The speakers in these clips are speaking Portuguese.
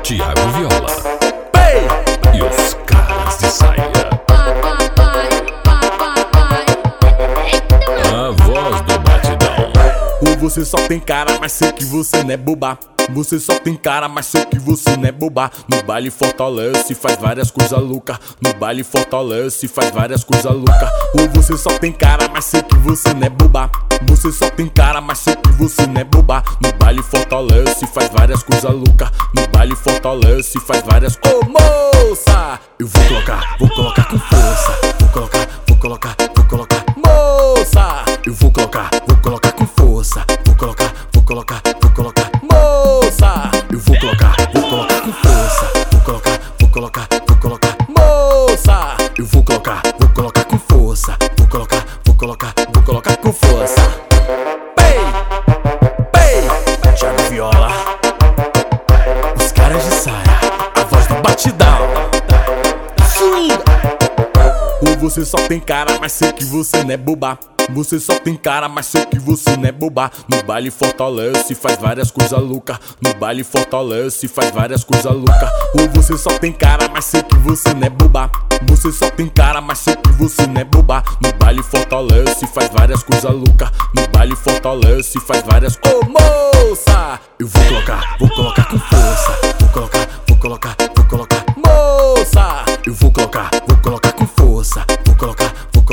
Thiago Viola e os caras de saia. A voz do batidão. Ou você só tem cara, mas sei que você não é boba. Você só tem cara, mas sei que você não é boba. No baile fortalece, faz várias coisas loucas. No baile fortalece, faz várias coisas loucas. Ou você só tem cara, mas sei que você não é boba. Você só tem cara, mas sei que você não é boba. No baile fortalece, faz várias coisas loucas. No baile fortalece, faz várias coisas. Ô moça, eu vou colocar com força. Vou colocar. Moça, eu vou colocar com força. Vou colocar. Moça, eu vou colocar com força. Vou colocar. Moça, eu vou colocar com força. Vou colocar com força. Thiago Viola, os caras de saia, a voz do batidão. Swing. Ou você só tem cara, mas sei que você não é boba. Você só tem cara, mas sei que você não é boba. No baile fortalece, faz várias coisas loucas. No baile fortalece, faz várias coisas loucas. Ou você só tem cara, mas sei que você não é boba. Você só tem cara, mas sei que você não é boba. No baile fortalece, faz várias coisas loucas. No baile fortalece, faz várias coisas. Ô moça, eu vou colocar com força. Vou colocar. Moça, eu vou colocar com força. Vou colocar.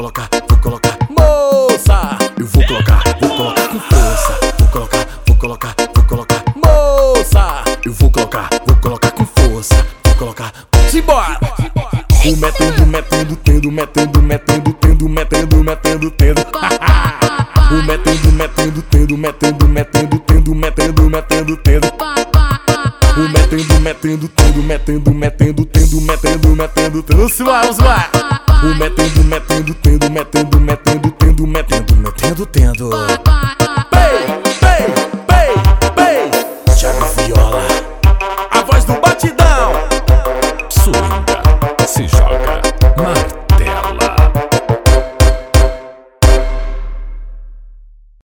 Moça, eu vou colocar com força. Vou colocar. Moça, eu vou colocar com força. Vou colocar. Simbora! O metendo. O metendo. O metendo. Vamos lá! O metendo.